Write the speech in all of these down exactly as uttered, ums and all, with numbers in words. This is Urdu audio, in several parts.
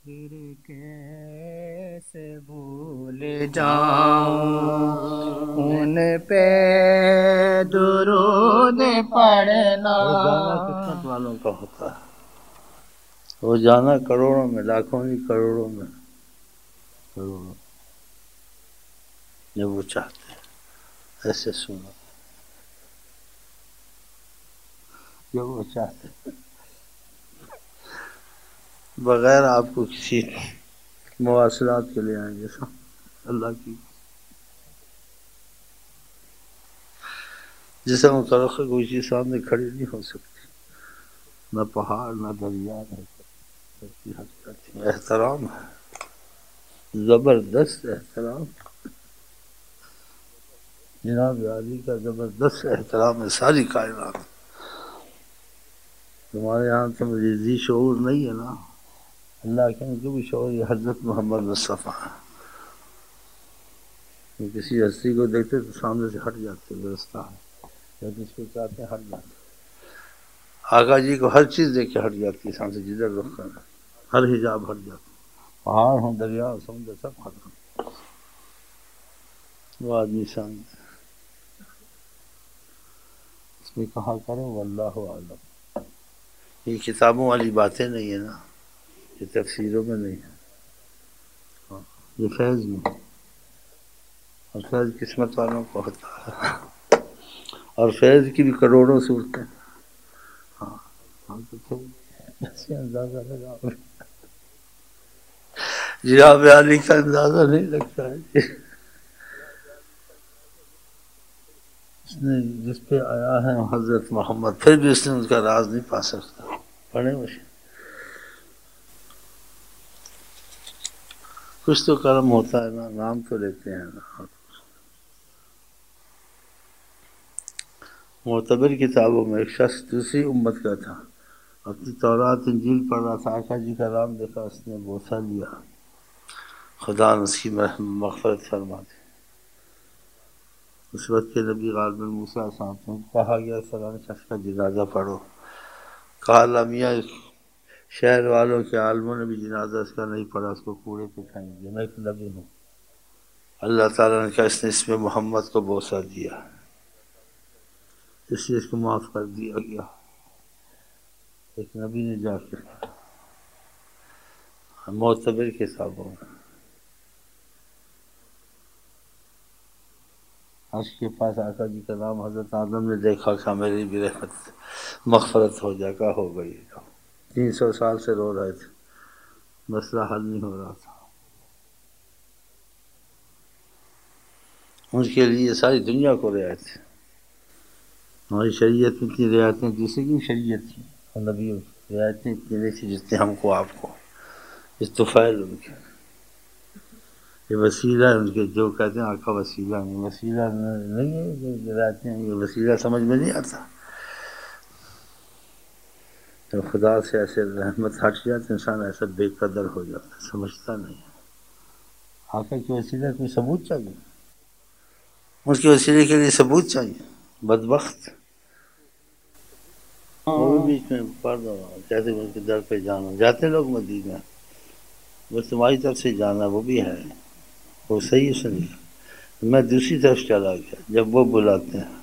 پھر کیسے بھول جاؤں ان پہ درود پڑھنا۔ وہ جانا قسمت والوں کا ہوتا ہے، وہ جانا کروڑوں میں، لاکھوں نہیں کروڑوں میں، کروڑوں جب وہ چاہتے ہیں۔ ایسے سنو، جب وہ چاہتے ہیں بغیر آپ کو کسی مواصلات کے لیے آئیں گے سب اللہ کی جسم کرخ کوئی چیز سامنے کھڑی نہیں ہو سکتی، نہ پہاڑ نہ دریا نہ سب کی حقیقت میں احترام ہے، زبردست احترام، جناب عالی کا زبردست احترام ہے ساری کائنات۔ تمہارے یہاں تو مجیزی شعور نہیں ہے نا، اللہ کے ان کے بھی شعور یہ حضرت محمد مصطفیٰ ہے۔ وہ کسی ہستی کو دیکھتے تو سامنے سے ہٹ جاتے، گرستہ ہے جب اس کو چاہتے ہیں ہٹ جاتے۔ آقا جی کو ہر چیز دیکھ کے ہٹ جاتی ہے سامنے سے، جدھر رخ کرنا ہر حجاب ہٹ جاتا، پہاڑ ہوں دریا سمندر سب ختم۔ وہ آدمی سامنے اس میں کہا کرو واللہ اعلم۔ یہ کتابوں والی باتیں نہیں ہیں نا، یہ تفسیروں میں نہیں ہے، ہاں، یہ فیض میں، اور فیض قسمت والوں کو ہوتا ہے، اور فیض کی بھی کروڑوں صورتیں۔ ہاں ہم تو تھے ایسے اندازہ لگاؤ، جناب عالی کا اندازہ نہیں لگتا ہے اس نے جس پہ آیا ہے حضرت محمد، پھر بھی اس نے اس کا راز نہیں پا سکتا۔ پڑھے مجھے کچھ تو کرم ہوتا ہے نا، نام تو لیتے ہیں نا۔ معتبر کتابوں میں ایک شخص دوسری امت کا تھا، اپنی تورات انجیل پڑھ رہا تھا، آقا جی کا نام دیکھا، اس نے بوسہ لیا، خدا نے اس کی مغفرت فرما دی۔ اس وقت کے نبی غالب موسیٰ صاحب کو کہا گیا فلاں شخص کا جنازہ پڑھو، کہا اللہ میاں شہر والوں کے عالموں نے بھی جنازہ اس کا نہیں پڑھا، اس کو کوڑے پہ کھائیں گے، میں ایک نبی ہوں۔ اللہ تعالیٰ نے کہا اس نے اس میں محمد کو بوسہ دیا، اس لیے اس کو معاف کر دیا گیا۔ ایک نبی نے جا کے معتبر کتابوں میں عرش کے پاس آقا جی کا نام حضرت آدم نے دیکھا کہ میری بھی رحمت مغفرت ہو جائے، کا ہو گئی، تین سو سال سے رو رہے تھے، مسئلہ حل نہیں ہو رہا تھا۔ ان کے لیے ساری دنیا کو رعایت ہے، ہماری شریعت میں اتنی رعایتیں دوسری کی شریعت تھی اور نبیوں کی رعایتیں اتنی نہیں تھی جتنے ہم کو آپ کو، اس طفیل ان کے، یہ وسیلہ ہے ان کے، جو کہتے ہیں آقا وسیلہ نہیں، وسیلہ نہیں ہے، یہ رعایتیں یہ وسیلہ سمجھ میں نہیں آتا۔ جب خدا سے ایسے رحمت ہٹ جائے تو انسان ایسا بے قدر ہو جاتا ہے، سمجھتا نہیں ہے۔ آقا کے وسیلہ کوئی ثبوت چاہیے، اس کے وسیلے کے لیے ثبوت چاہیے، بدبخت۔ وہ بھی بیچ میں پڑھ دو کہتے ہیں ان کے در پہ جانا، جاتے لوگ مدینہ، بس تمہاری طرف سے جانا وہ بھی ہے، وہ صحیح سے نہیں، میں دوسری طرف چلا گیا جب وہ بلاتے ہیں۔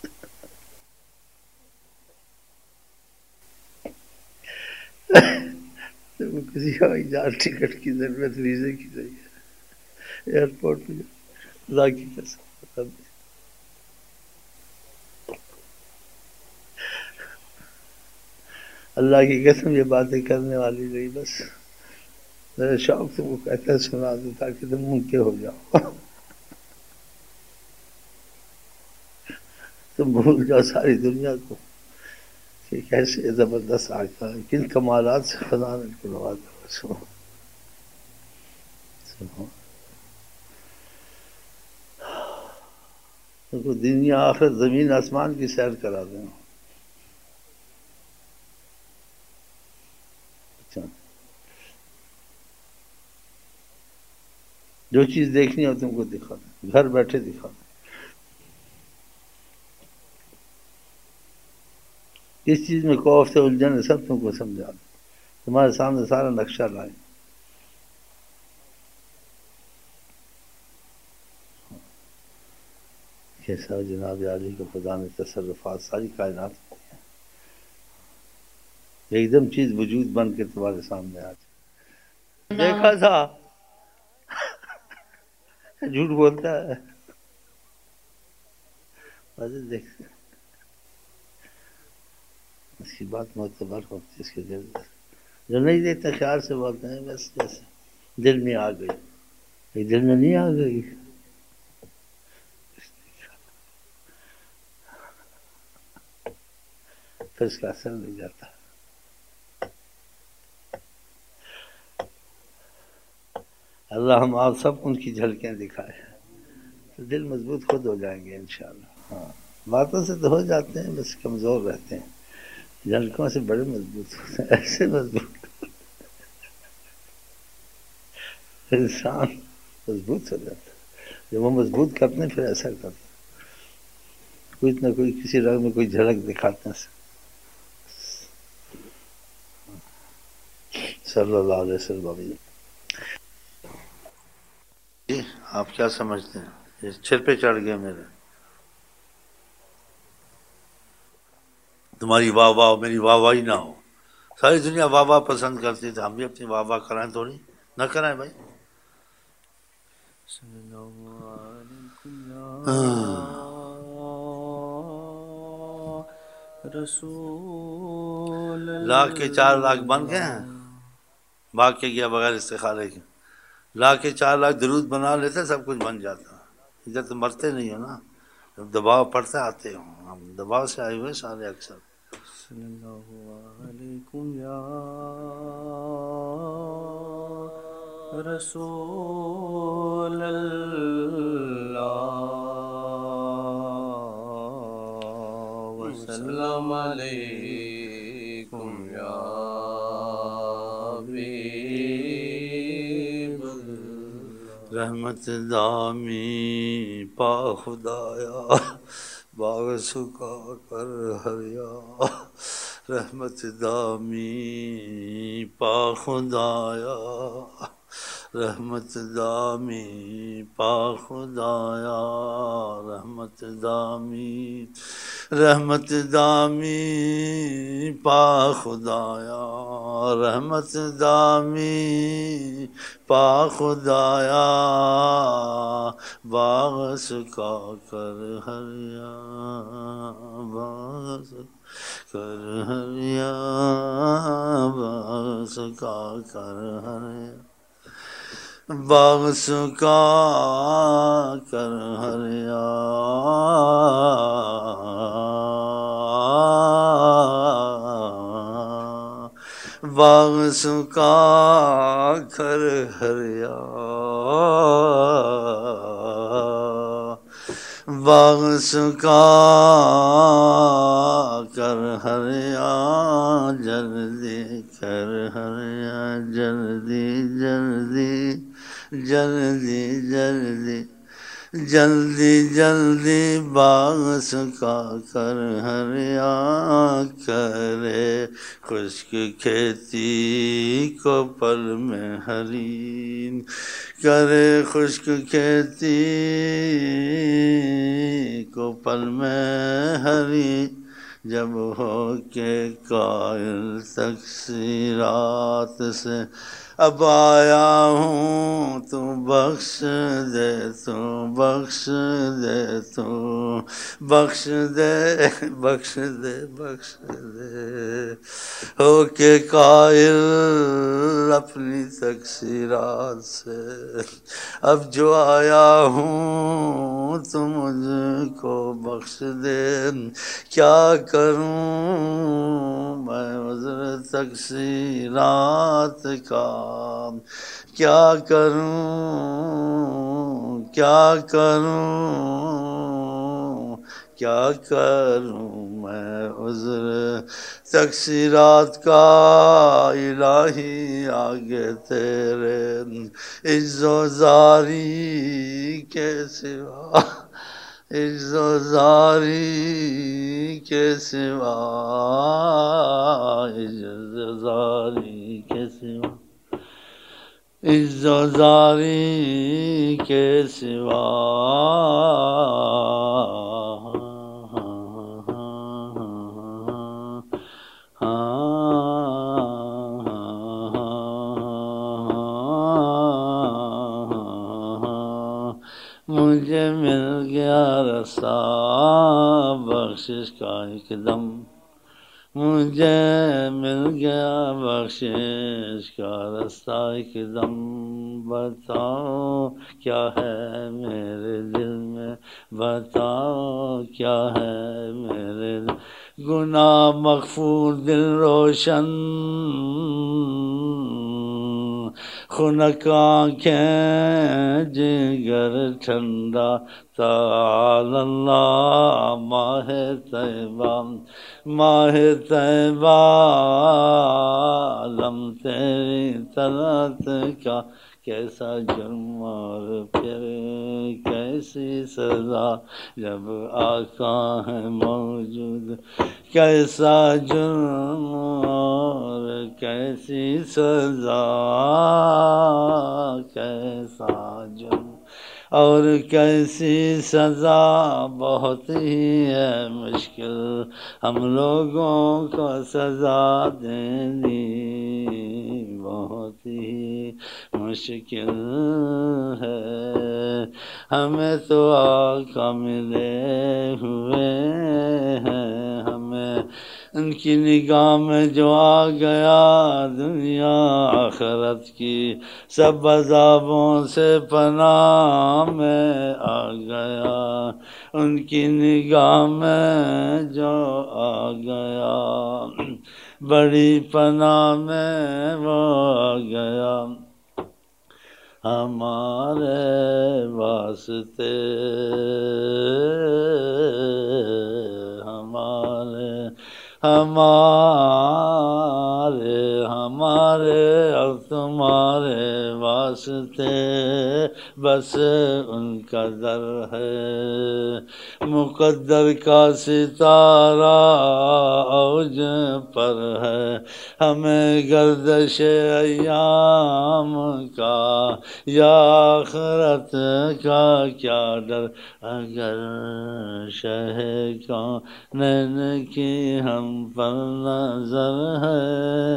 وہ کسی ہوائی جہاز ٹکٹ کی ضرورت، ویزے کی ضرورت، ایئرپورٹ پہ خدا کی قسم، اللہ کی قسم یہ باتیں کرنے والی نہیں، بس میرے شوق سے وہ کہتا ہے سنا دوں تاکہ تم منکر ہو جاؤ، تم بھول جاؤ ساری دنیا کو کہ کیسے زبردست آقا ہے، کن کمالات سے خدا نے ان کو نوازا۔ سنو سنو ان کو دنیا آخرت زمین آسمان کی سیر کرا دیں۔ اچھا جو چیز دیکھنی ہو تم کو دکھا دیں، گھر بیٹھے دکھا دیں، کس چیز میں خوف سے الجھن ہے سب تم کو سمجھا دیں، تمہارے سامنے سارا نقشہ لائیں، کیسا جناب عالی کا خدا نے تصرفات ساری کائنات ایک دم چیز وجود بن کے تمہارے سامنے آ جائے. دیکھا تھا جھوٹ بولتا ہے. دیکھ اس کی بات معتبر ہوتی ہے اس کے دل میں. جو نہیں دیکھتا خیال سے بولتے ہیں بس جیسے دل میں آ گئی. ایک دل میں نہیں آ گئی پھر اس کا اثر نہیں جاتا. اللہ ہم آپ سب ان کی جھلکیاں دکھائے تو دل مضبوط خود ہو جائیں گے انشاءاللہ. ہاں باتوں سے تو ہو جاتے ہیں بس کمزور رہتے ہیں. جھلکوں سے بڑے مضبوط ہوتے ہیں. ایسے مضبوط انسان مضبوط ہو جاتا ہے جب وہ مضبوط کرتے ہیں پھر ایسا کرتے ہیں. کچھ نہ کوئی کسی رنگ میں کوئی جھلک دکھاتے ہیں. صلی اللہ علیہ وسلم. جی آپ کیا سمجھتے ہیں؟ یہ سر پہ چڑھ گئے میرے. تمہاری واہ واہ میری واہ واہی نہ ہو. ساری دنیا واہ واہ پسند کرتی تھی. ہم بھی اپنی واہ واہ کرائیں تھوڑی نہ کرائیں بھائی. رسول لاکھ کے چار لاکھ بن گئے ہیں باغ کے گیا بغیر استخارے کے. لاکھ کے چار لاکھ درود بنا لیتے سب کچھ بن جاتا. ادھر تو مرتے نہیں ہو نا. جب دباؤ پڑتا آتے ہو. ہم دباؤ سے آئے ہوئے سارے اکثر. صلی اللہ علیکم یا رسول اللہ وسلم علیکم یا حبیب اللہ. رحمت دامی پا خدایا باغ سکا کر ہریا. رحمت دامی پا خدایا رحمت دامی پا خدایا. رحمت دامی رحمت دامی پا خدایا. رحمت دامی پا خدایا باغ سکا کر ہریا. باغ سکا کر ہریا باغ سکا کر ہریا. باغ سکا کر ہریا باغ سکا کر ہریا. باغ سکا کر ہریا جلدی کر ہریا. جلدی جلدی جلدی جلدی جلدی جلدی باغ سکا کر ہریا. کرے خشک کھیتی کو پل میں ہری. کرے خشک کھیتی کو پل میں ہری. جب ہو کے قائل تقصیرات سے اب آیا ہوں تو بخش دے تو بخش دے تو بخش دے بخش دے بخش دے. ہو کے قائل اپنی تقصیرات سے اب جو آیا ہوں تو مجھ کو بخش دے. کیا کروں میں عذر تقصیرات کا. کیا کروں کیا کروں کیا کروں میں عذر تقصیرات کا. الہی آگے تیرے عز و زاری کے سوا عز و زاری کے سوا عز و زاری کے سوا عزوزاری کے سوا مجھے مل گیا رسا بخشش کا ایک دم، مجھے مل گیا بخشش کا رستہ ایک دم، بتاؤ کیا ہے میرے دل میں، بتاؤ کیا ہے میرے دل، گناہ مغفور دل روشن، خنک آنکھیں جگر ٹھنڈا، تعالی اللہ ماہ طیبہ، ماہ طیبہ علم تیری طلعت کا، کیسا جرم اور پھر کیسی سزا جب آقا ہے موجود، کیسا جرم اور کیسی سزا، کیسا جرم اور کیسی سزا، بہت ہی ہے مشکل ہم لوگوں کو سزا دینی، بہت ہی مشکل ہے، ہمیں تو آقا ملے ہوئے ہیں، ہمیں ان کی نگاہ میں جو آ گیا، دنیا آخرت کی سب عذابوں سے پناہ میں آ گیا، ان کی نگاہ میں جو آ گیا، بڑی پناہ میں وہ آ گیا، ہمارے واسطے، ہمارے ہمارے ہمارے اور تمہارے واسطے، بس ان کا در ہے، مقدر کا ستارہ اوج پر ہے، ہمیں گردش ایام کا یا آخرت کا کیا ڈر، اگر شہ کونین کی ہم پر نظر ہے،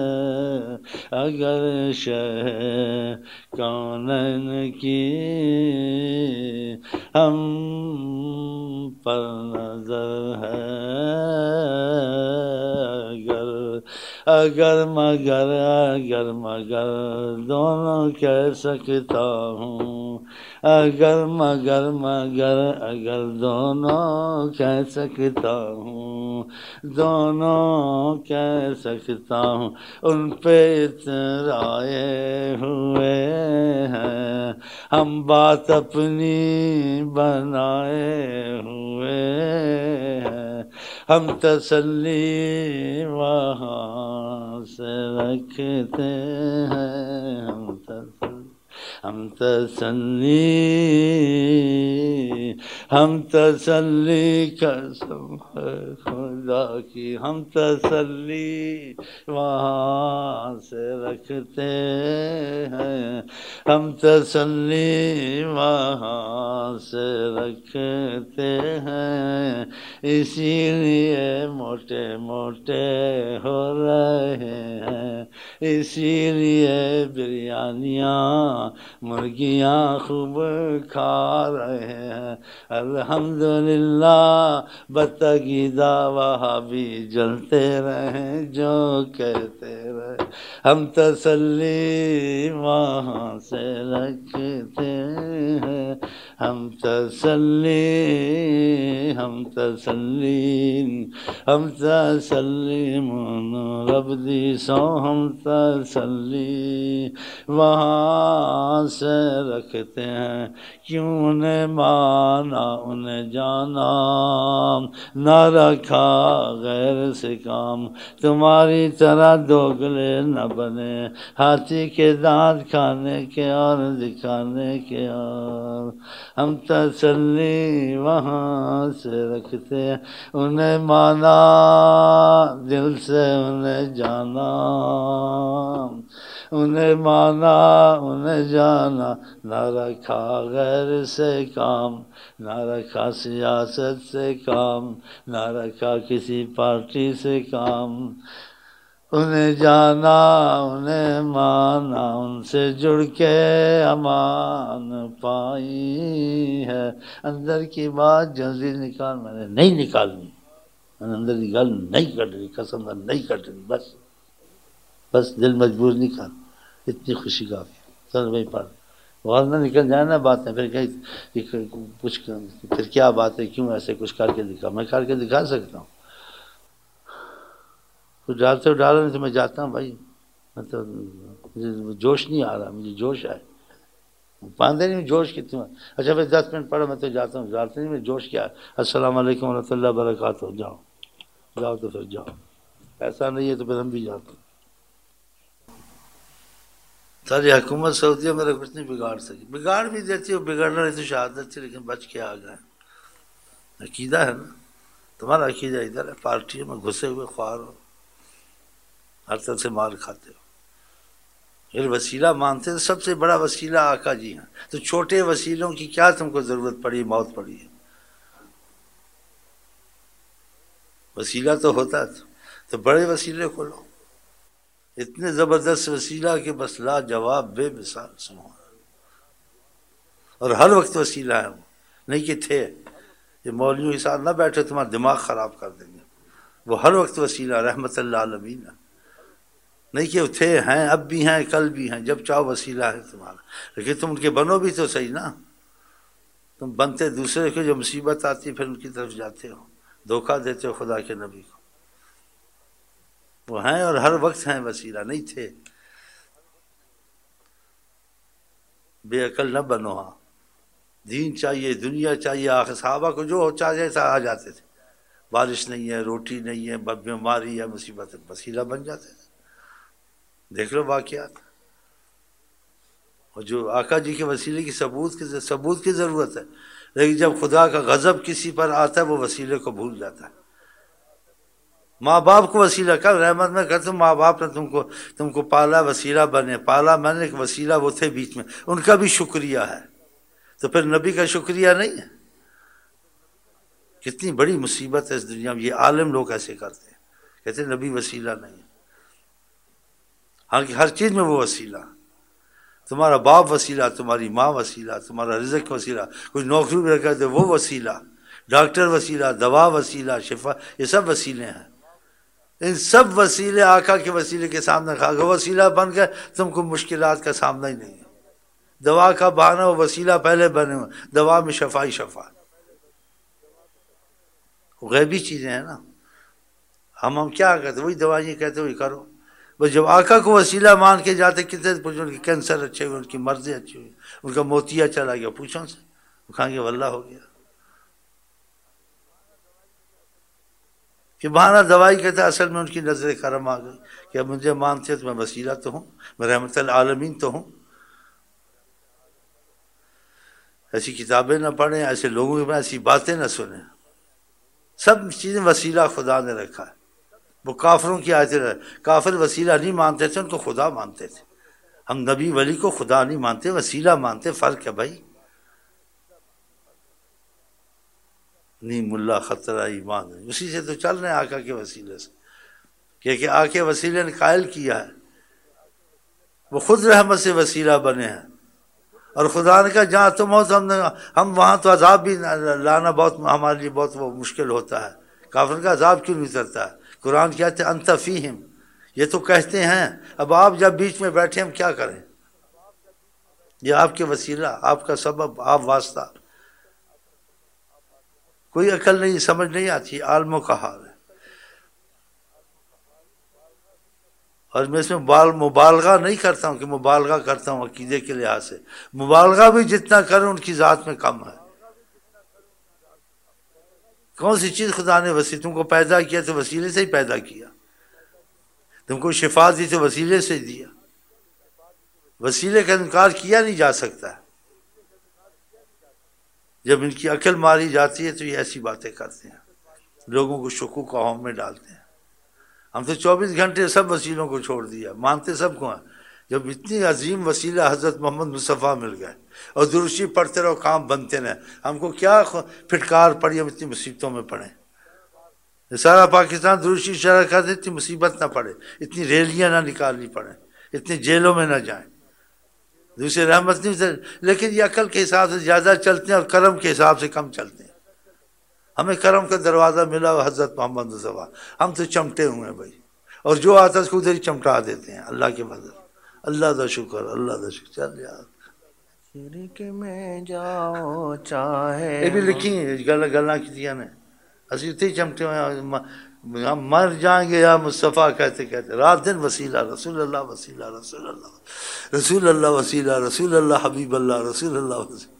اگر شہ کونین کی ہم پر نظر ہے، اگر اگر مگر اگر مگر دونوں کہہ سکتا ہوں، اگر مگر مگر اگر دونوں کہہ سکتا ہوں، دونوں کہہ سکتا ہوں، ان پہ اترائے ہوئے ہیں، ہم بات اپنی بنائے ہوئے ہیں، ہم تسلی وہاں سے رکھتے ہیں، ہم تسلی ہم تسلی ہم تسلی قسم ہے خدا کی، ہم تسلی وہاں سے رکھتے ہیں، ہم تسلی وہاں سے رکھتے ہیں، اسی لیے موٹے موٹے ہو رہے ہیں، اسی لیے بریانیاں مرغیاں خوب کھا رہے ہیں، الحمدللہ بتگیدہ وہاں بھی جلتے رہیں جو کہتے رہے، ہم تسلی وہاں سے رکھتے ہیں، ہم تسلی ہم تسلی ہم تسلیم رب دی سو، ہم تسلی وہاں سے رکھتے ہیں، کیوں انہیں مانا انہیں جانا، نہ رکھا غیر سے کام، تمہاری طرح دوگلے نہ بنے، ہاتھی کے دانت کھانے کے اور دکھانے کے اور، ہم تسلی وہاں سے رکھتے ہیں، انہیں مانا دل سے انہیں جانا، انہیں مانا انہیں جانا، نہ رکھا غیر سے کام، نہ رکھا سیاست سے کام، نہ رکھا کسی پارٹی سے کام، انہیں جانا انہیں مانا، ان سے جڑ کے امان پائی ہے، اندر کی بات جلدی نکال، میں نے نہیں نکالنی، میں نے اندر کی گل نہیں کٹ رہی، قسم کا نہیں کٹ رہی، بس بس دل مجبور نہیں کر، اتنی خوشی کافی ہے۔ چل بھائی پڑھ، غور نہ نکل جائے نا باتیں، پھر کہ کچھ پھر کیا بات ہے، کیوں ایسے کچھ کر کے دکھا، میں کر کے دکھا سکتا ہوں، تو ڈالتے ہو ڈالو، نہیں تو میں جاتا ہوں بھائی، میں تو مجھے جوش نہیں آ رہا، مجھے جوش آئے، باندھے نہیں جوش کتنا، اچھا پھر دس منٹ پڑھو میں تو جاتا ہوں، ڈالتے نہیں میں جوش کیا ہے، السلام علیکم ورحمۃ اللہ وبرکاتہ، جاؤ جاؤ تو پھر جاؤ، ایسا نہیں ہے تو پھر ہم بھی جاتے ہیں۔ ساری حکومت سعودیہ میرا کچھ نہیں بگاڑ سکی، بگاڑ بھی دیتی ہو، بگڑنا نہیں تو شہادت تھی، لیکن بچ کے آ گئے، عقیدہ ہے نا، تمہارا عقیدہ ادھر ہے، پارٹیوں میں گھسے ہوئے خوار ہو، ہر طرح سے مار کھاتے ہو، پھر وسیلہ مانتے، سب سے بڑا وسیلہ آقا جی ہیں، تو چھوٹے وسیلوں کی کیا تم کو ضرورت پڑی، موت پڑی ہے، وسیلہ تو ہوتا ہے تو بڑے وسیلے کھولو، اتنے زبردست وسیلہ کہ بس لا جواب بے مثال سنو، اور ہر وقت وسیلہ ہے وہ، نہیں کہ تھے، یہ مولویوں کے ساتھ نہ بیٹھے تمہارا دماغ خراب کر دیں گے، وہ ہر وقت وسیلہ رحمت اللہ عالمین ہے، نہیں کہ وہ تھے، ہیں، اب بھی ہیں، کل بھی ہیں، جب چاہو وسیلہ ہے تمہارا، لیکن تم ان کے بنو بھی تو صحیح نا، تم بنتے دوسرے کو، جو مصیبت آتی ہے پھر ان کی طرف جاتے ہو، دھوکہ دیتے ہو خدا کے نبی کو، وہ ہیں اور ہر وقت ہیں وسیلہ، نہیں تھے، بے عقل نہ بنو، ہاں دین چاہیے، دنیا چاہیے، آخر صحابہ کو جو چاہیے آ جاتے تھے، بارش نہیں ہے، روٹی نہیں ہے، بیماری ہے، مصیبت ہے، وسیلہ بن جاتے تھے، دیکھ لو واقعات، اور جو آقا جی کے وسیلے کی ثبوت کی ثبوت کی ضرورت ہے، لیکن جب خدا کا غضب کسی پر آتا ہے وہ وسیلے کو بھول جاتا ہے، ماں باپ کو وسیلہ کر، رحمت میں کہتا ہوں ماں باپ نے تم کو تم کو پالا، وسیلہ بنے، پالا میں نے، ایک وسیلہ وہ تھے بیچ میں، ان کا بھی شکریہ ہے، تو پھر نبی کا شکریہ نہیں ہے، کتنی بڑی مصیبت ہے اس دنیا میں، یہ عالم لوگ ایسے کرتے ہیں، کہتے ہیں نبی وسیلہ نہیں ہے، حالانکہ ہر چیز میں وہ وسیلہ، تمہارا باپ وسیلہ، تمہاری ماں وسیلہ، تمہارا رزق وسیلہ، کچھ نوکری بھی رکھا تو وہ وسیلہ، ڈاکٹر وسیلہ، دوا وسیلہ، شفا، یہ سب وسیلے ہیں، ان سب وسیلے آقا کے وسیلے کے سامنے کھا گئے، وسیلہ بن گئے، تم کو مشکلات کا سامنا ہی نہیں ہے، دوا کا بہانہ وہ وسیلہ پہلے بنے ہوئے، دوا میں شفا ہی شفا، غیبی چیزیں ہیں نا، ہم ہم کیا کہتے وہی دوائیں کہتے وہی کرو، بس جب آقا کو وسیلہ مان کے جاتے، کتنے پوچھو ان کی کینسر اچھے ہوئے، ان کی مرضیں اچھی ہوئی، ان کا موتیا چلا گیا، پوچھو ان سے، وہ کھائیں گے واللہ ہو گیا، کہ بہانہ دوائی کہتا ہے، اصل میں ان کی نظر کرم آ گئی کہ اب مجھے مانتے تو میں وسیلہ تو ہوں، میں رحمت العالمین تو ہوں، ایسی کتابیں نہ پڑھیں، ایسے لوگوں کے ایسی باتیں نہ سنیں، سب چیزیں وسیلہ خدا نے رکھا ہے، وہ کافروں کی آیتیں رہے، کافر وسیلہ نہیں مانتے تھے، ان کو خدا مانتے تھے، ہم نبی ولی کو خدا نہیں مانتے، وسیلہ مانتے، فرق ہے بھائی، نیم اللہ خطرہ ایمان ہے، اسی سے تو چل رہے ہیں آقا کے وسیلے سے، کہ آقا کے وسیلے نے قائل کیا ہے، وہ خود رحمت سے وسیلہ بنے ہیں، اور خدا نے کہا جہاں تم ہو تو ہم نے ہم وہاں تو عذاب بھی لانا بہت ہمارے لیے بہت وہ مشکل ہوتا ہے، کافر کا عذاب کیوں نہیں اترتا ہے، قرآن کہتے ہیں انت فیہم، یہ تو کہتے ہیں، اب آپ جب بیچ میں بیٹھے ہم کیا کریں، یہ آپ کے وسیلہ، آپ کا سبب، آپ واسطہ، کوئی عقل نہیں، سمجھ نہیں آتی، عالموں کا حال ہے، اور میں اس میں مبالغہ نہیں کرتا ہوں کہ مبالغہ کرتا ہوں عقیدے کے لحاظ سے، مبالغہ بھی جتنا کریں ان کی ذات میں کم ہے، کون سی چیز خدا نے وسیلہ، تم کو پیدا کیا تو وسیلے سے ہی پیدا کیا، تم کو شفا دی تو وسیلے سے دیا، وسیلے کا انکار کیا نہیں جا سکتا، جب ان کی عقل ماری جاتی ہے تو یہ ایسی باتیں کرتے ہیں، لوگوں کو شکوک و اوہام میں ڈالتے ہیں۔ ہم تو چوبیس گھنٹے سب وسیلوں کو چھوڑ دیا، مانتے سب کو ہیں۔ جب اتنی عظیم وسیلہ حضرت محمد مصطفیٰ مل گئے اور درشی پڑھتے رہو، کام بنتے رہے، ہم کو کیا پھٹکار پڑی ہم اتنی مصیبتوں میں پڑیں؟ سارا پاکستان درشی شرح کر دے، اتنی مصیبت نہ پڑے، اتنی ریلیاں نہ نکالنی پڑیں، اتنی جیلوں میں نہ جائیں، دوسرے رحمت نہیں ہوتے۔ لیکن یہ عقل کے حساب سے زیادہ چلتے ہیں اور کرم کے حساب سے کم چلتے ہیں۔ ہمیں کرم کا دروازہ ملا ہوا حضرت محمد مصطفیٰ، ہم تو چمٹے ہوئے ہیں بھائی، اور جو آتا ہے اس کو ادھر ہی چمٹا دیتے ہیں۔ اللہ کے فضل، اللہ دا شکر، اللہ دا شکر۔ چل یار شرک میں جاؤ چاہے یہ بھی لکھی گل گلاں کیتیاں نے، اسی اتنے ہی چمٹے ہوئے ہیں، ہم مر جائیں گے یا مصطفیٰ کہتے کہتے، رات دن وسیلہ رسول اللہ، وسیلہ رسول اللہ، رسول اللہ وسیلہ، رسول اللہ حبیب اللہ، رسول اللہ وسیلہ۔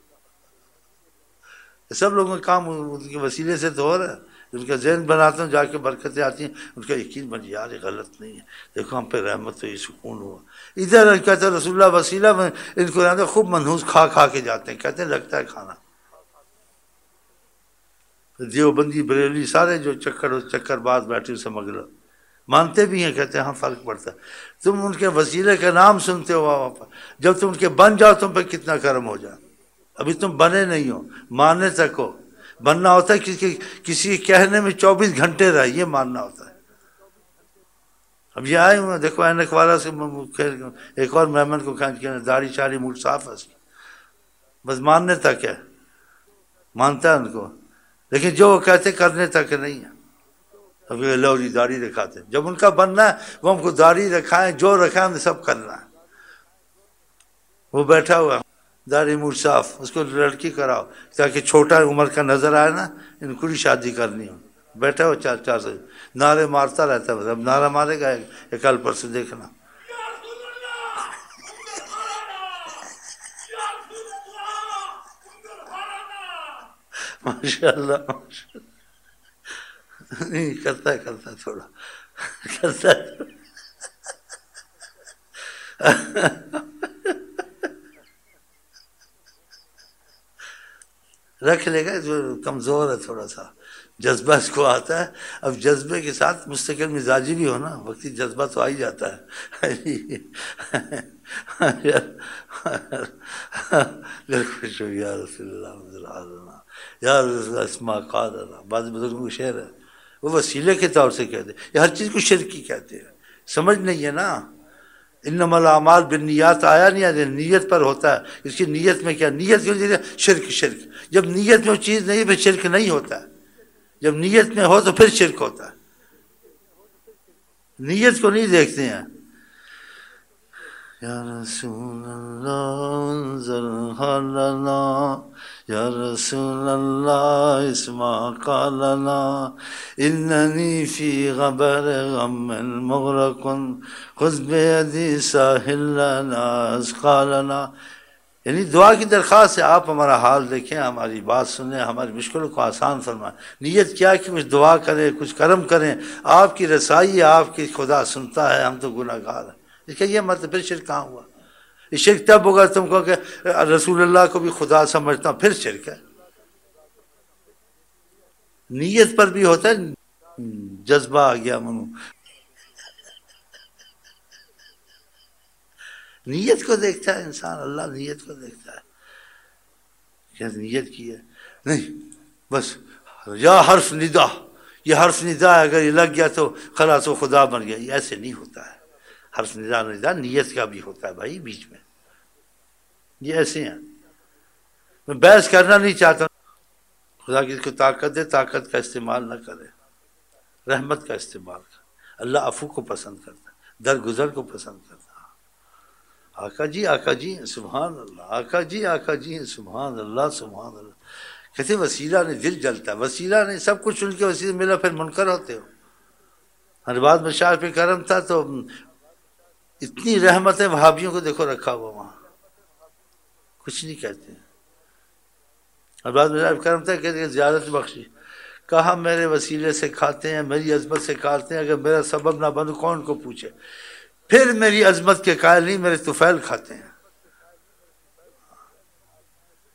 سب لوگوں کا کام ان کے وسیلے سے تو ہو رہا ہے۔ ان کا ذہن بناتا ہوں، جا کے برکتیں آتی ہیں، ان کا یقین بن یار یہ غلط نہیں ہے، دیکھو ہم پہ رحمت ہوئی، سکون ہوا۔ ادھر کہتے ہیں رسول اللہ وسیلہ، میں ان کو رہتے خوب منحوس کھا کھا کے جاتے ہیں، کہتے ہیں لگتا ہے کھانا۔ دیوبندی بریلی سارے جو چکر چکر باز بیٹھے سمجھ لو، مانتے بھی ہیں، کہتے ہیں ہاں فرق پڑتا ہے۔ تم ان کے وسیلے کا نام سنتے ہو وہاں پر، جب تم ان کے بن جاؤ تم پہ کتنا کرم ہو جائے۔ ابھی تم بنے نہیں ہو، ماننے تک ہو۔ بننا ہوتا ہے کسی کسی کہنے میں چوبیس گھنٹے رہے، یہ ماننا ہوتا ہے۔ اب یہ آئے ہوئے دیکھو اینک والا سے ایک اور مہمان کو کھینچ کے داڑھی چاڑھی موٹ صاف ہے، بس ماننے تک ہے، مانتا ہے ان کو، لیکن جو وہ کہتے کرنے تک نہیں ہے۔ اب یہ لو جی داڑھی دکھاتے ہیں، جب ان کا بننا ہے وہ ہم کو داڑھی رکھائیں، جو رکھائیں ہم نے سب کرنا ہے۔ وہ بیٹھا ہوا داڑھی موٹ صاف، اس کو لڑکی کراؤ تاکہ چھوٹا عمر کا نظر آئے نا، ان کو بھی شادی کرنی ہو۔ بیٹھا ہو چار چار سے نعرے مارتا رہتا ہے، بس اب نعرہ مارے گا ایک کل پر سے دیکھنا۔ ماشاء اللہ نہیں کرتا ہے کرتا ہے تھوڑا کرتا ہے۔ رکھ لے گا، کمزور ہے تھوڑا سا، جذبہ اس کو آتا ہے۔ اب جذبے کے ساتھ مستقل مزاجی بھی ہونا، وقتی جذبہ تو آ ہی جاتا ہے۔ خوش ہو یا رسول اللہ، یا رسول اسما قال اللہ۔ بعض بزرگوں کا شعر ہے، وہ وسیلے کے طور سے کہتے ہیں، یہ ہر چیز کو شرکی کہتے ہیں، سمجھ نہیں ہے نا۔ انما الاعمال بالنیات آیا نہیں ہے، نیت پر ہوتا ہے، اس کی نیت میں کیا، نیت کے لیے شرک شرک، جب نیت میں وہ چیز نہیں پھر شرک نہیں ہوتا ہے، جب نیت میں ہو تو پھر شرک ہوتا ہے۔ نیت کو نہیں دیکھتے ہیں۔ یا رسول اللہ انظر لنا، یا رسول اللہ اسمع قالنا، اننی فی غبر غم مغرق خذ بیدی ساحل لنا اسقالنا۔ یعنی دعا کی درخواست ہے، آپ ہمارا حال دیکھیں، ہماری بات سنیں، ہماری مشکلوں کو آسان فرمائیں۔ نیت کیا کہ کچھ دعا کریں، کچھ کرم کریں، آپ کی رسائی ہے، آپ کی خدا سنتا ہے، ہم تو گناہ گار ہیں۔ اس کا یہ مطلب پھر شرک کہاں ہوا؟ یہ شرک تب ہوگا تم کو کہ رسول اللہ کو بھی خدا سمجھتا ہوں، پھر شرک ہے۔ نیت پر بھی ہوتا ہے، جذبہ آ گیا منو، نیت کو دیکھتا ہے انسان، اللہ نیت کو دیکھتا ہے، کیا نیت کی ہے نہیں بس یا حرف ندا، یہ حرف ندا ہے، اگر یہ لگ گیا تو خلاص و خدا بن گیا، یہ ایسے نہیں ہوتا ہے۔ حرف ندا ندا نیت کا بھی ہوتا ہے بھائی بیچ میں، یہ ایسے ہیں۔ میں بحث کرنا نہیں چاہتا، خدا کس کو طاقت دے، طاقت کا استعمال نہ کرے، رحمت کا استعمال کرے۔ اللہ عفو کو پسند کرتا ہے، درگزر کو پسند کرتا ہے۔ آقا جی آقا جی سبحان اللہ، آقا جی آقا جی سبحان اللہ سبحان اللہ۔ کہتے وسیلہ نہیں دل جلتا ہے، وسیلہ نہیں سب کچھ ان کے وسیلے ملا پھر منکر ہوتے ہو۔ ہر بات میں شاہ پہ کرم تھا تو اتنی رحمتیں وہابیوں کو دیکھو رکھا ہوا وہاں، کچھ نہیں کہتے۔ ہر بات میں شاہ پہ کرم تھا، کہتے ہیں زیارت بخشی، کہا میرے وسیلے سے کھاتے ہیں، میری عظمت سے کھاتے ہیں، اگر میرا سبب نہ بنو کون کو پوچھے، پھر میری عظمت کے قائل نہیں، میرے طفیل کھاتے ہیں۔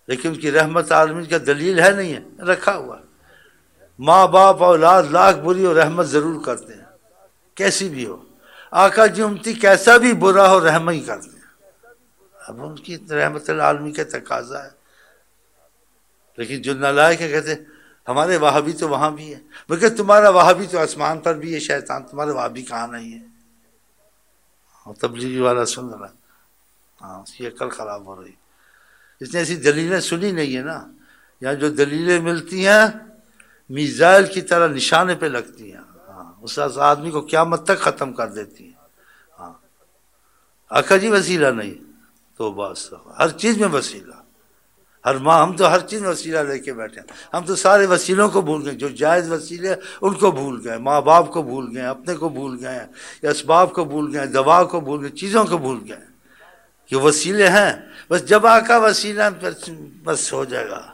لیکن اس کی رحمت عالمین کا دلیل ہے نہیں ہے، رکھا ہوا ہے۔ ماں باپ اولاد لاکھ بری اور رحمت ضرور کرتے ہیں، کیسی بھی ہو۔ آقا جی امتی کیسا بھی برا ہو رحم ہی کرتے ہیں، اب ان کی رحمت العالمین کا تقاضا ہے۔ لیکن جو نالائق ہے کہتے ہیں ہمارے وہابی تو وہاں بھی ہے، بلکہ تمہارا وہابی تو آسمان پر بھی ہے، شیطان تمہارے وہابی کہاں نہیں ہے؟ تبلیغی والا سن رہا ہے، ہاں اس کی عقل خراب ہو رہی، اس نے ایسی دلیلیں سنی نہیں ہے نا۔ یہاں جو دلیلیں ملتی ہیں میزائل کی طرح نشانے پہ لگتی ہیں، ہاں اس آدمی کو قیامت تک ختم کر دیتی ہیں۔ ہاں آقا جی وسیلہ نہیں تو بس ہر چیز میں وسیلہ، ہر ماں ہم تو ہر چیز میں وسیلہ لے کے بیٹھے ہیں، ہم تو سارے وسیلوں کو بھول گئے، جو جائز وسیلے ان کو بھول گئے، ماں باپ کو بھول گئے، اپنے کو بھول گئے، یا اسباب کو بھول گئے، دوا کو بھول گئے، چیزوں کو بھول گئے۔ یہ وسیلے ہیں، بس جب آقا وسیلہ بس ہو جائے گا،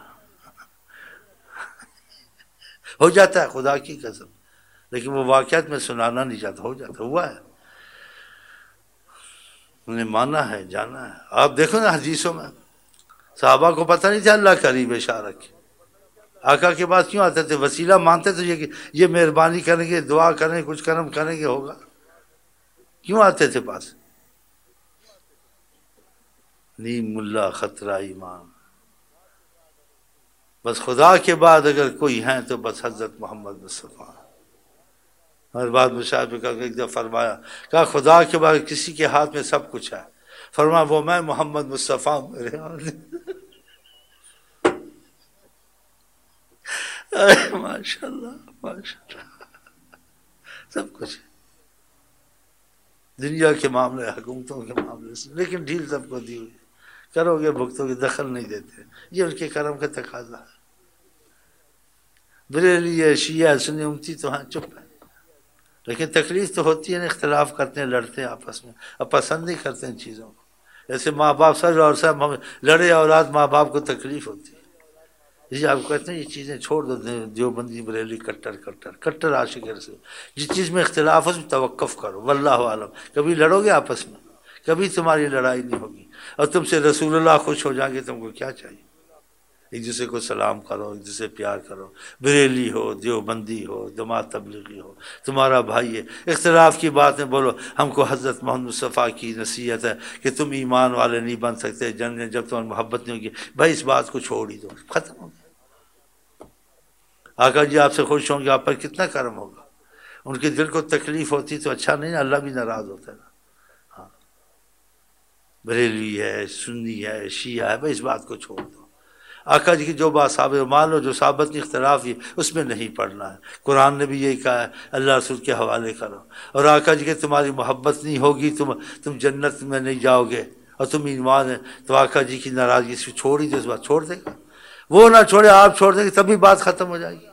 ہو جاتا ہے خدا کی قسم، لیکن وہ واقعات میں سنانا نہیں چاہتا، ہو جاتا، ہوا ہے، انہوں نے مانا ہے، جانا ہے۔ آپ دیکھو نا حدیثوں میں صحابہ کو پتہ نہیں تھا اللہ قریب ہے اشارہ کی، آقا کے پاس کیوں آتے تھے؟ وسیلہ مانتے تھے یہ کہ یہ مہربانی کریں گے، دعا کریں، کچھ کرم کریں گے ہوگا، کیوں آتے تھے پاس؟ نیم اللہ خطرہ ایمان، بس خدا کے بعد اگر کوئی ہیں تو بس حضرت محمد مصطفیٰ۔ ہر بات مشاہد پہ کہا کہ ایک دفعہ فرمایا، کہا خدا کے بعد کسی کے ہاتھ میں سب کچھ ہے، فرمایا وہ میں محمد مصطفیٰ ہوں، میرے ہاتھ ماشاء اللہ ماشاء اللہ سب کچھ ہے، دنیا کے معاملے، حکومتوں کے معاملے سے، لیکن ڈھیل سب کو دی ہوئی، کرو گے بھگتو گے، دخل نہیں دیتے، یہ ان کے کرم کا تقاضا ہے۔ بریلی ہے، شیعہ سنی امتی تو ہاں چپ ہے، لیکن تکلیف تو ہوتی ہے نا، اختلاف کرتے ہیں، لڑتے ہیں آپس میں، اب پسند نہیں کرتے ان چیزوں کو، جیسے ماں باپ سر اور سب لڑے اولاد ماں باپ کو تکلیف ہوتی ہے، جی آپ کہتے ہیں یہ چیزیں چھوڑ دو، دیوبندی بریلی کٹر کٹر کٹر عاشق رسول، جس چیز میں اختلاف ہو اس میں توقف کرو، واللہ عالم، کبھی لڑو گے آپس میں، کبھی تمہاری لڑائی نہیں ہوگی، اور تم سے رسول اللہ خوش ہو جائیں گے، تم کو کیا چاہیے؟ ایک دوسرے کو سلام کرو، ایک دوسرے پیار کرو، بریلی ہو، دیوبندی ہو، جماعت تبلیغی ہو، تمہارا بھائی ہے، اختلاف کی باتیں بولو، ہم کو حضرت محمد مصطفیٰ کی نصیحت ہے کہ تم ایمان والے نہیں بن سکتے جنگ جب تمہیں محبت نہیں ہوگی، بھائی اس بات کو چھوڑ ہی دو، ختم ہو گیا۔ آقا جی آپ سے خوش ہوں گے، آپ پر کتنا کرم ہوگا، ان کے دل کو تکلیف ہوتی تو اچھا نہیں نا، اللہ بھی ناراض ہوتا ہے نا۔ ہاں بریلی ہے، سنی ہے، شیعہ ہے، بھائی اس بات کو چھوڑ دو۔ آقا جی کی جو بات ثابت مان لو، جو ثابت نہیں اختلاف ہی اس میں نہیں پڑھنا ہے، قرآن نے بھی یہی کہا ہے، اللہ رسول کے حوالے کرو۔ اور آقا جی کہ تمہاری محبت نہیں ہوگی، تم تم جنت میں نہیں جاؤ گے، اور تم ایمان ہے تو آقا جی کی ناراضگی سے چھوڑ ہی دو، اس بات چھوڑ دے گا، وہ نہ چھوڑے آپ چھوڑ دیں گے تبھی بات ختم ہو جائے گی۔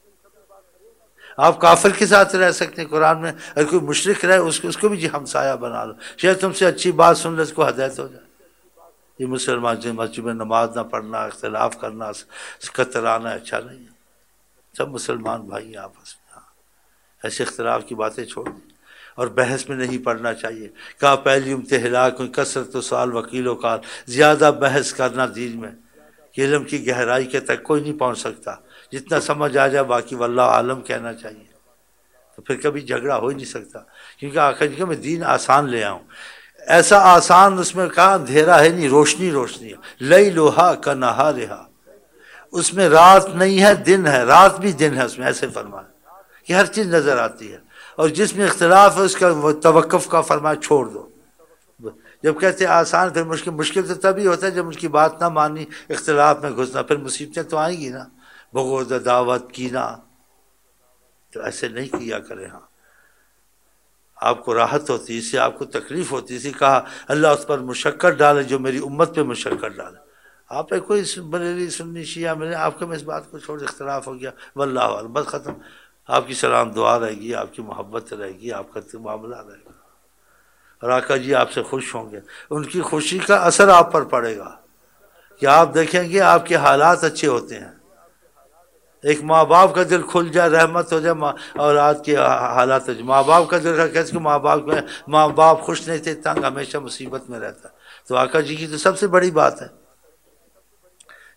آپ کافر کے ساتھ رہ سکتے ہیں، قرآن میں اگر کوئی مشرک رہے اس کو اس کو بھی جی ہمسایہ بنا لو، شاید تم سے اچھی بات سن لے، اس کو ہدایت ہو جائے۔ یہ مسلمان سے مسجد میں نماز نہ پڑھنا، اختلاف کرنا، کترانا اچھا نہیں ہے، سب مسلمان بھائی ہیں آپس میں، ہاں ایسے اختلاف کی باتیں چھوڑ دیں، اور بحث میں نہیں پڑھنا چاہیے۔ کہا پہلی امت ہلاک ہوئی کثرت و سوال وکیل و کار، زیادہ بحث کرنا دین میں کہ علم کی گہرائی کے تک کوئی نہیں پہنچ سکتا، جتنا سمجھ آ جائے باقی واللہ عالم کہنا چاہیے، تو پھر کبھی جھگڑا ہو ہی نہیں سکتا، کیونکہ آخر جی کہ میں دین آسان لے آؤں، ایسا آسان اس میں کہا اندھیرا ہے نہیں، روشنی روشنی ہے، لیلھا کنہارھا، اس میں رات نہیں ہے دن ہے، رات بھی دن ہے اس میں، ایسے فرمایا کہ ہر چیز نظر آتی ہے، اور جس میں اختلاف ہے اس کا وہ توقف کا فرمایا چھوڑ دو۔ جب کہتے ہیں آسان پھر مشکل، مشکل تو تبھی ہوتا ہے جب ان کی بات نہ مانی، اختلاف میں گھسنا، پھر مصیبتیں تو آئیں گی نا، بغض، عداوت، کینہ، تو ایسے نہیں کیا کرے۔ ہاں آپ کو راحت ہوتی، اس سے آپ کو تکلیف ہوتی، اسی کہا اللہ اس پر مشقت ڈالے جو میری امت پہ مشقت ڈالے۔ آپ پہ کوئی بریلی سنی شیعہ ملے، آپ کے میں اس بات کو چھوڑ، اختلاف ہو گیا، واللہ اعلم، بس ختم، آپ کی سلام دعا رہے گی، آپ کی محبت رہے گی، آپ کا معاملہ رہے گا، اور آقا جی آپ سے خوش ہوں گے، ان کی خوشی کا اثر آپ پر پڑے گا کہ آپ دیکھیں گے آپ کے حالات اچھے ہوتے ہیں، ایک ماں باپ کا دل کھل جائے، رحمت ہو جائے، ماں اولاد کے حالات ہو جائے، ماں باپ کا دل کیسے کہ ماں باپ میں ماں باپ خوش نہیں تھے، تنگ، ہمیشہ مصیبت میں رہتا، تو آقا جی کی تو سب سے بڑی بات ہے،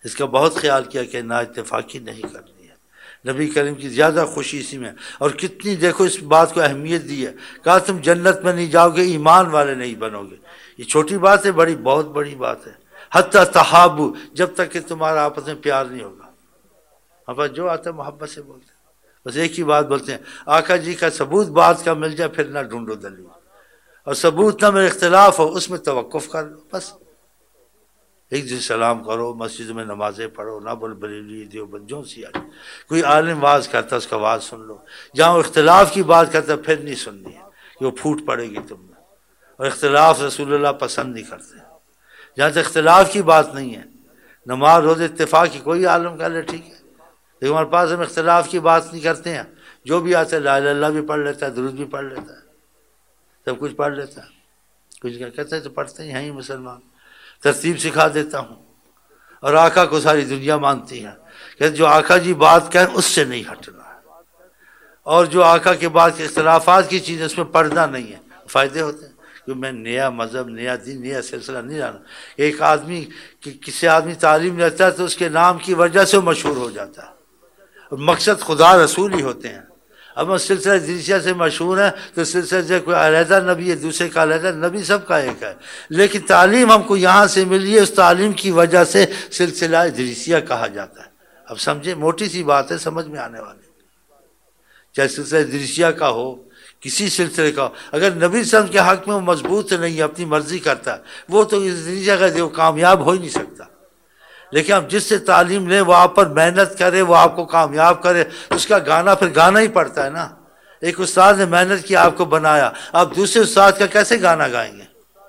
اس کا بہت خیال کیا کہ نا اتفاقی نہیں کرنی ہے، نبی کریم کی زیادہ خوشی اسی میں، اور کتنی دیکھو اس بات کو اہمیت دی ہے، کہا تم جنت میں نہیں جاؤ گے ایمان والے نہیں بنو گے، یہ چھوٹی بات ہے، بڑی بہت بڑی بات ہے، حتی تحابو، جب تک کہ تمہارا آپس میں پیار نہیں ہوگا، اب جو آتا ہے محبت سے بولتے ہیں، بس ایک ہی بات بولتے ہیں، آقا جی کا ثبوت بات کا مل جائے پھر نہ ڈھونڈو دلیل، اور ثبوت نہ میں اختلاف ہو اس میں توقف کر لو، بس ایک دن سلام کرو، مسجد میں نمازیں پڑھو، نہ بول بریلی دیوبندیوں سی آئی، کوئی عالم واز کرتا اس کا واز سن لو، جہاں اختلاف کی بات کرتا پھر نہیں سننی ہے کہ وہ پھوٹ پڑے گی تم میں، اور اختلاف رسول اللہ پسند نہیں کرتے، جہاں تک اختلاف کی بات نہیں ہے، نماز روز اتفاق کی کوئی عالم کہہ لے ٹھیک ہے، لیکن ہمارے پاس ہم اختلاف کی بات نہیں کرتے ہیں، جو بھی آتا ہے لا الہ الا اللہ بھی پڑھ لیتا ہے، درود بھی پڑھ لیتا ہے، سب کچھ پڑھ لیتا ہے، کچھ کہتا ہے تو پڑھتے ہی ہیں ہی مسلمان، ترتیب سکھا دیتا ہوں، اور آقا کو ساری دنیا مانتی ہے کہ جو آقا جی بات کہیں اس سے نہیں ہٹنا ہے، اور جو آقا کے بعد کے اختلافات کی چیز اس میں پردہ نہیں ہے، فائدے ہوتے ہیں، کہ میں نیا مذہب، نیا دین، نیا سلسلہ نہیں جانا، ایک آدمی کسی آدمی تعلیم لیتا ہے تو اس کے نام کی وجہ سے وہ مشہور ہو جاتا ہے، اور مقصد خدا رسول ہی ہوتے ہیں، اب ہم سلسلہ ادریسیہ سے مشہور ہیں تو سلسلہ سے کوئی علیحدہ نبی ہے، دوسرے کا علیحدہ نبی، سب کا ایک ہے، لیکن تعلیم ہم کو یہاں سے ملی ہے، اس تعلیم کی وجہ سے سلسلہ ادریسیہ کہا جاتا ہے، اب سمجھے، موٹی سی بات ہے سمجھ میں آنے والی، چاہے سلسلہ ادریسیہ کا ہو، کسی سلسلے کا ہو، اگر نبی صلی اللہ علیہ وسلم کے حق میں وہ مضبوط نہیں ہے، اپنی مرضی کرتا ہے، وہ تو ادریسیہ کا جو کامیاب ہو ہی نہیں سکتا، لیکن آپ جس سے تعلیم لیں وہ آپ پر محنت کرے، وہ آپ کو کامیاب کرے، اس کا گانا پھر گانا ہی پڑتا ہے نا، ایک استاد نے محنت کی آپ کو بنایا، آپ دوسرے استاد کا کیسے گانا گائیں گے؟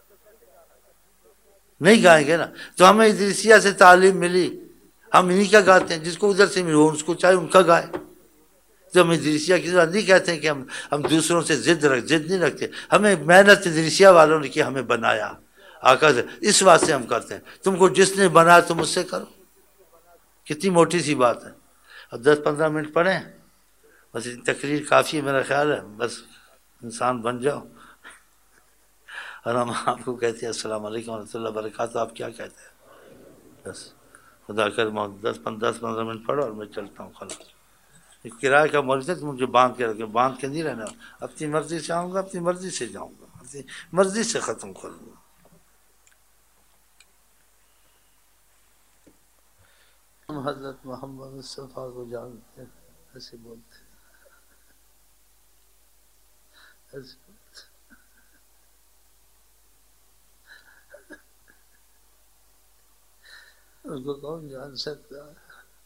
نہیں گائیں گے نا، تو ہمیں ادریسیہ سے تعلیم ملی، ہم انہی کا گاتے ہیں، جس کو ادھر سے ملی اس کو چاہے ان کا گائے، تو ہم ادریسیہ کی بات نہیں کہتے ہیں کہ ہم ہم دوسروں سے ضد رکھ ضد نہیں رکھتے، ہمیں محنت ادریسیہ والوں نے کی، ہمیں بنایا آقا سے، اس واسطے ہم کرتے ہیں، تم کو جس نے بنایا تم اس سے کرو، کتنی موٹی سی بات ہے، اب دس پندرہ منٹ پڑھیں، بس تقریر کافی ہے میرا خیال ہے، بس انسان بن جاؤ، اور ہم آپ کو کہتے ہیں السلام علیکم ورحمۃ اللہ وبرکاتہ، آپ کیا کہتے ہیں؟ بس خدا کر دس دس پندرہ منٹ پڑھو اور میں چلتا ہوں، خلاص، کرایہ کا مولوی تو مجھے باندھ کے رکھے، باندھ کے نہیں رہنا، اپنی مرضی سے آؤں گا، اپنی مرضی سے جاؤں گا، اپنی مرضی سے ختم کروں گا، ہم حضرت محمد مصطفیٰ کو جانتے ہیں، ایسے بولتے ہیں، ایسے بولتے ہیں، ان کو کون جان سکتا ہے؟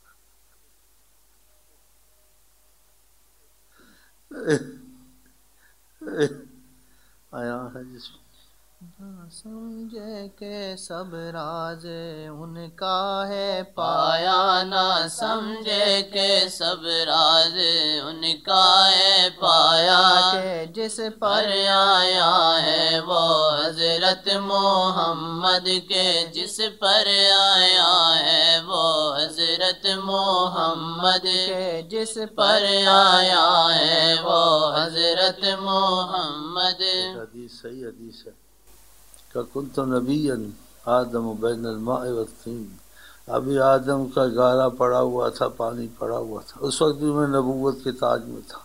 آیا ہے جس نہ سمجھے کہ سب راز ان کا ہے پایا، نہ سمجھے کہ سب راز ان کا ہے پایا، کہ جس پر آیا ہے وہ حضرت محمد کے، جس پر آیا ہے وہ حضرت محمد کے، جس پر آیا ہے وہ حضرت محمد۔ حدیث صحیح حدیث ہے کہ کنت نبیا آدم بین الماء والطین، ابھی آدم کا گارا پڑا ہوا تھا، پانی پڑا ہوا تھا، اس وقت بھی میں نبوت کے تاج میں تھا،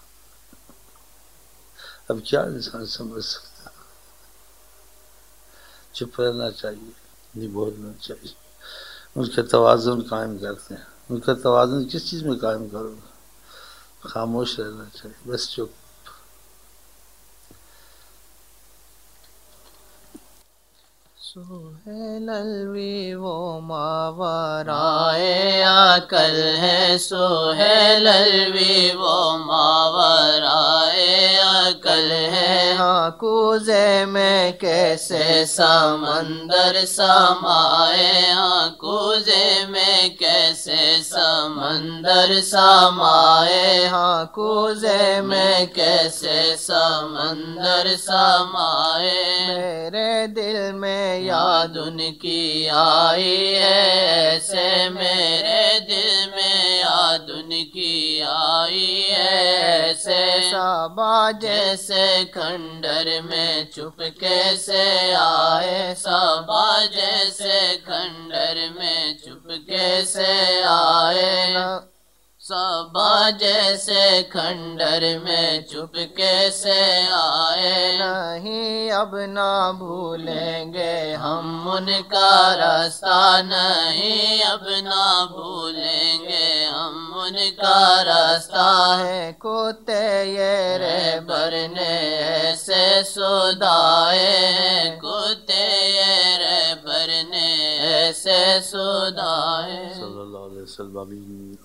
اب کیا انسان سمجھ سکتا، چپ رہنا چاہیے، نہیں بولنا چاہیے، ان کے توازن قائم کرتے ہیں، ان کا توازن کس چیز میں قائم کرو گے؟ خاموش رہنا چاہیے، بس چپ۔ سہیل الوی وہ ماورائے عقل ہے، سہیل الوی وہ ماورائے عقل ہے، ہاں کوزے میں کیسے سمندر سمائے، ہاں کوزے میں کیسے سمندر سمائے، ہاں کوزے میں کیسے سمندر سمائے، میرے دل میں یاد ان کی آئی ہے ایسے، میرے دل میں یاد ان کی آئی ہے ایسے، صبا جیسے کھنڈر میں چپ کیسے آئے، صبا جیسے کھنڈر میں چپکے سے آئے نا، صحابہ جیسے کھنڈر میں چپکے سے آئے، نہیں اب نہ بھولیں گے ہم ان کا راستہ، نہیں اب نہ بھولیں گے ہم ان کا راستہ ہے، کتے یہ رہبر نے ایسے سودائے ہیں، کتے یہ رہبر نے ایسے سودائے۔ صلی اللہ علیہ وسلم۔